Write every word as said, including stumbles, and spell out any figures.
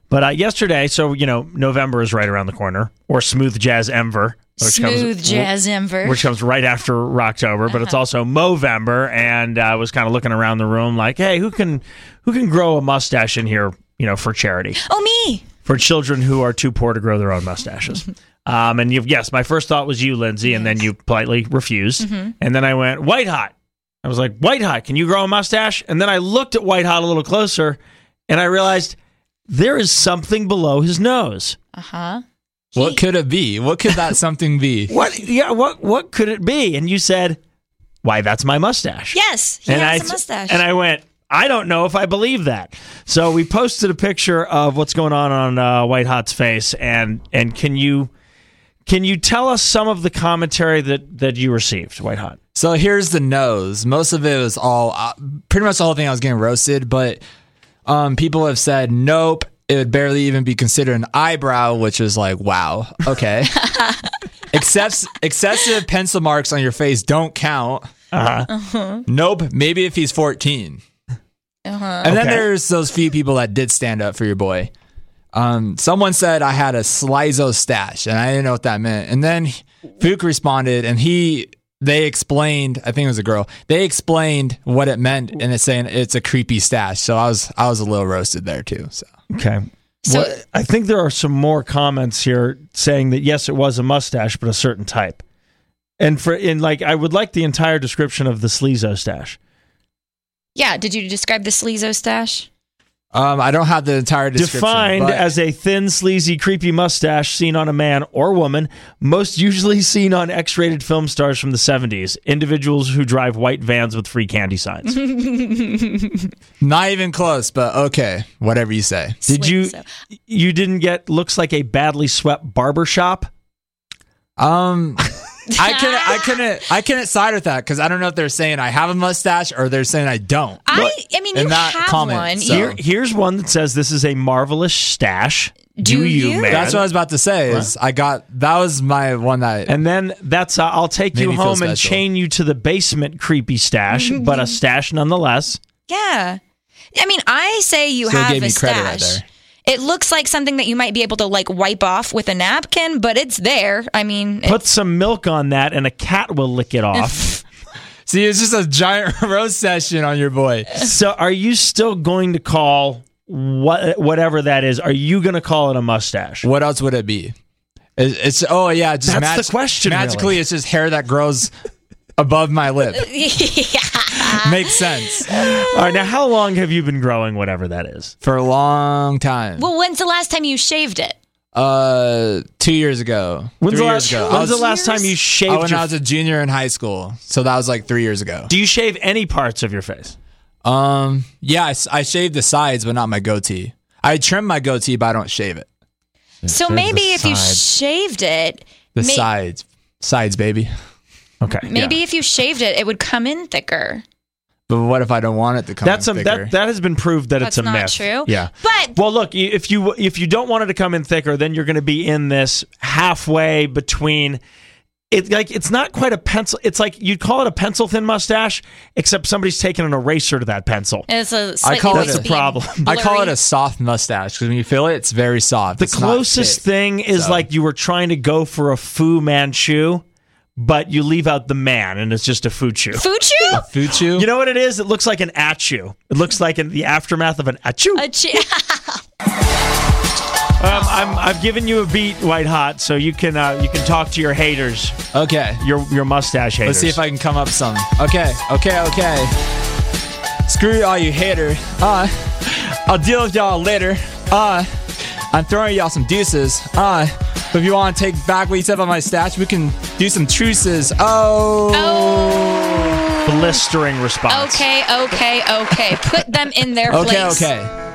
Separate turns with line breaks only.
But uh, yesterday, so, you know, November is right around the corner, or Smooth Jazz Ember. Which
Smooth
comes,
Jazz Ember.
Which comes right after Rocktober, but uh-huh. it's also Movember, and I was kind of looking around the room like, hey, who can who can grow a mustache in here, you know, for charity?
Oh, me!
For children who are too poor to grow their own mustaches. um, and you've, yes, my first thought was you, Lindsay, yes. and then you politely refused. Mm-hmm. And then I went, White Hot. I was like, White Hot, can you grow a mustache? And then I looked at White Hot a little closer, and I realized there is something below his nose.
Uh-huh.
What could it be? What could that something be?
What? Yeah, what What could it be? And you said, why, that's my mustache.
Yes, he
and
has
I,
a mustache.
And I went, I don't know if I believe that. So we posted a picture of what's going on on uh, White Hot's face, and and can you can you tell us some of the commentary that, that you received, White Hot?
So here's the nose. Most of it was all, uh, pretty much the whole thing I was getting roasted, but um, people have said, nope, it would barely even be considered an eyebrow, which is like, wow, okay. Excess, excessive pencil marks on your face don't count.
Uh-huh.
Uh-huh.
Nope, maybe if he's fourteen.
Uh-huh.
And then
Okay.
there's those few people that did stand up for your boy. Um, someone said I had a Slizo stash, and I didn't know what that meant. And then Fook responded, and he... They explained, I think it was a girl, they explained what it meant, and it's saying it's a creepy stash. So I was I was a little roasted there too. So
Okay.
So-
Well, I think there are some more comments here saying that, yes, it was a mustache, but a certain type. And for in like, I would like the entire description of the Sleezo stash.
Yeah, did you describe the Sleezo stash?
um, I don't have the entire description.
Defined
but
as a thin, sleazy, creepy mustache seen on a man or woman, most usually seen on X-rated film stars from the seventies, individuals who drive white vans with free candy signs.
not even close, but okay, whatever you say.
Did you?
Sleezo.
You didn't get looks like a badly swept barber shop?
Um, I couldn't, I couldn't, I couldn't side with that because I don't know if they're saying I have a mustache or they're saying I don't.
I, I mean,
in
you
that
have
comment,
one.
so-
You-
Here, here's one that says this is a marvelous stash.
Do you?
man?
That's what I was about to say. Is I got that was my one that.
And then that's uh, I'll take
Made
you
me feel
home and
special.
chain you to the basement, creepy stash, but a stash nonetheless.
Yeah. I mean, I say you
So they
have
gave
a
me credit right
stash.
there.
It looks like something that you might be able to like wipe off with a napkin, but it's there. I mean,
Put some milk on that, and a cat will lick it off.
See, it's just a giant roast session on your boy.
So, are you still going to call what whatever that is? Are you going to call it a mustache?
What else would it be? It's, it's oh yeah, just
That's
mag-
the question,
Magically,
really.
it's just hair that grows above my lip.
yeah.
Makes sense.
All right, now how long have you been growing whatever that is?
For a long time.
Well, when's the last time you shaved it?
Uh, two years ago.
When's
three
the
years
last?
ago. I
When's
was-
the last time you
Oh,
shaved?
when
your,
I was a junior in high school, so that was like three years ago.
do you shave any parts of your face?
Um, yeah, I, s- I shaved the sides, but not my goatee. I trim my goatee, but I don't shave it.
So
Shave
maybe
the
if you
sides.
shaved it,
The
may-
sides, sides, baby.
Okay,
maybe
yeah.
if you shaved it, it would come in thicker.
But what if I don't want it to come?
That's
in
a,
thicker?
that that has been proved that
That's
it's a
not
myth.
true.
Yeah.
But
Well, look, you- if you if you don't want it to come in thicker, then you're going to be in this halfway between. It's like it's not quite a pencil. It's like you'd call it a pencil thin mustache, except somebody's taken an eraser to that pencil.
it's a slightly
call it
wispy
a
and
problem.
I call it
blurry.
a soft mustache because when you feel it, it's very soft.
The
It's not
closest
thick.
thing is
so.
like you were trying to go for a Fu Manchu, but you leave out the man, and it's just a Fuchu.
Fuchu?
Fuchu.
You know what it is? It looks like an Achu. It looks like in the aftermath of an Achu.
A chi-
Um, I'm, I've given you a beat, White Hot, so you can uh, you can talk to your haters,
Okay.
your your mustache haters.
Let's see if I can come up some. Okay, okay, okay. Screw all you hater. Uh, I'll deal with y'all later. Uh, I'm throwing y'all some deuces. Uh, but if you want to take back what you said about my stash, we can do some truces. Oh.
oh.
blistering response.
Okay, okay, okay. Put them in their
Okay,
place.
okay.